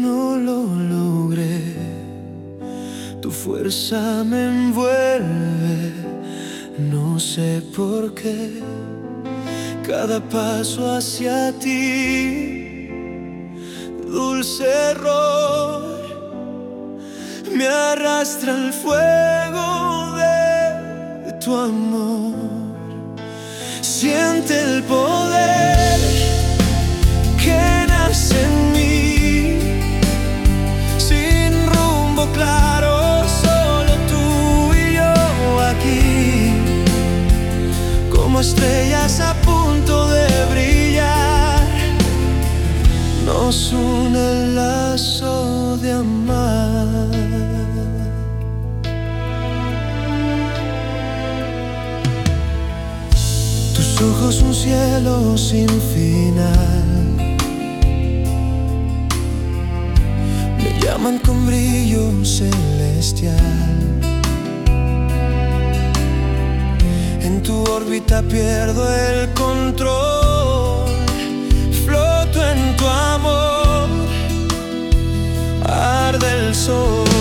no lo logré. Tu fuerza me envuelve, no sé por qué. Cada paso hacia ti, dulce error, me arrastra al fuego de tu amor. Siente el poder que nace en mí, sin rumbo claro, solo tú y yo aquí, como estrellas a punto de brillar. Nos une el lazo de amar. Tus ojos un cielo sin final, me llaman con brillo celestial. En tu órbita pierdo el control, floto en tu amor, arde el sol.